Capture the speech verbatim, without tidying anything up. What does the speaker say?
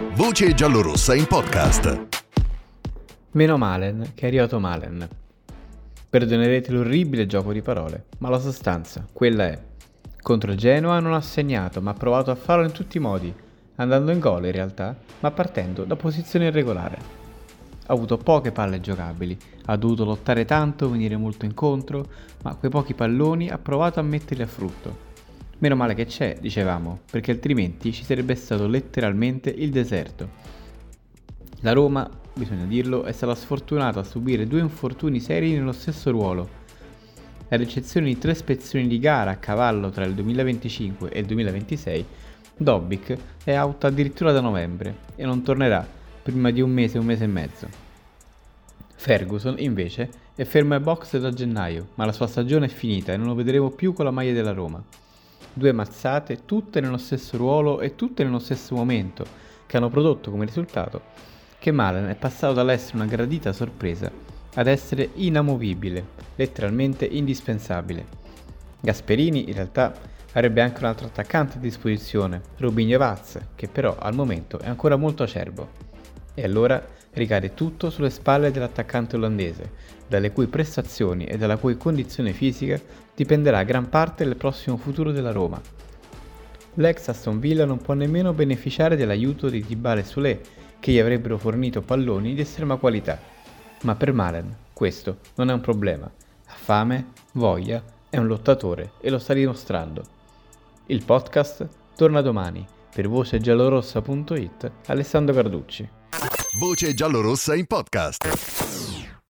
Voce giallorossa in podcast. Meno Malen che è arrivato Malen. Perdonerete l'orribile gioco di parole, ma la sostanza, quella è. Contro Genoa non ha segnato, ma ha provato a farlo in tutti i modi, andando in gol in realtà, ma partendo da posizione irregolare. Ha avuto poche palle giocabili, ha dovuto lottare tanto, venire molto incontro, ma quei pochi palloni ha provato a metterli a frutto. Meno male che c'è, dicevamo, perché altrimenti ci sarebbe stato letteralmente il deserto. La Roma, bisogna dirlo, è stata sfortunata a subire due infortuni seri nello stesso ruolo. Ad eccezione di tre spezzoni di gara a cavallo tra il duemilaventicinque e il duemilaventisei, Dobbik è out addirittura da novembre e non tornerà prima di un mese, un mese e mezzo. Ferguson, invece, è fermo ai box da gennaio, ma la sua stagione è finita e non lo vedremo più con la maglia della Roma. Due mazzate, tutte nello stesso ruolo e tutte nello stesso momento, che hanno prodotto come risultato che Malen è passato dall'essere una gradita sorpresa ad essere inamovibile, letteralmente indispensabile. Gasperini, in realtà, avrebbe anche un altro attaccante a disposizione, Robinho Vaz, che però al momento è ancora molto acerbo. E allora ricade tutto sulle spalle dell'attaccante olandese, dalle cui prestazioni e dalla cui condizione fisica dipenderà gran parte del prossimo futuro della Roma. L'ex Aston Villa non può nemmeno beneficiare dell'aiuto di Dybala e Soulé, che gli avrebbero fornito palloni di estrema qualità. Ma per Malen questo non è un problema. Ha fame, voglia, è un lottatore e lo sta dimostrando. Il podcast torna domani. Per voce giallorossa punto it, Alessandro Carducci. Voce giallorossa in podcast.